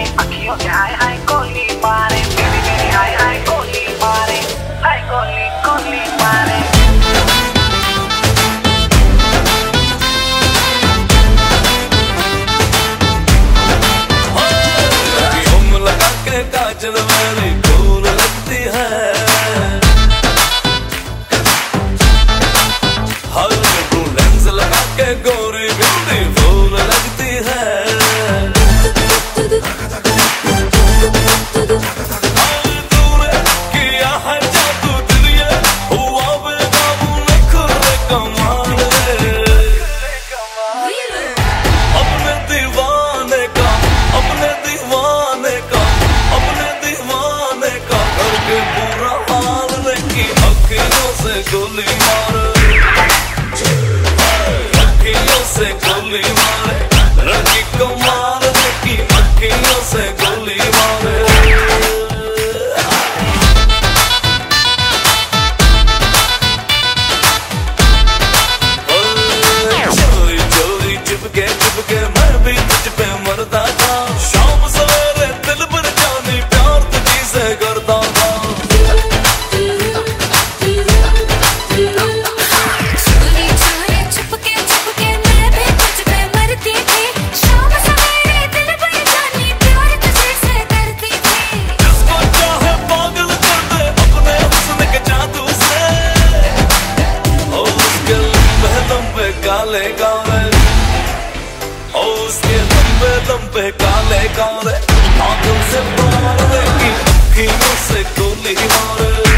अखियों से हाय हाय गोली मारे, मेरी मेरी हाय हाय गोली मारे, हाय गोली गोली मारे। घूम लगा के काजल मेरी फूल लगती है, हर लेंस लगा के गोरी बिंदी फूल लगती है। गोली मारे, अखियों से गोली मारे, लड़की को मारने की अखियों से गोली मारे। चोरी चोरी चिपके चिपके मैं भी तुझ पे मरता था, शाम सवेरे दिल भर जानी प्यार तुझी से करता था। काले काले उसके लंबे लंबे काले काले आंखों से मारने की अखियों से गोली मारे।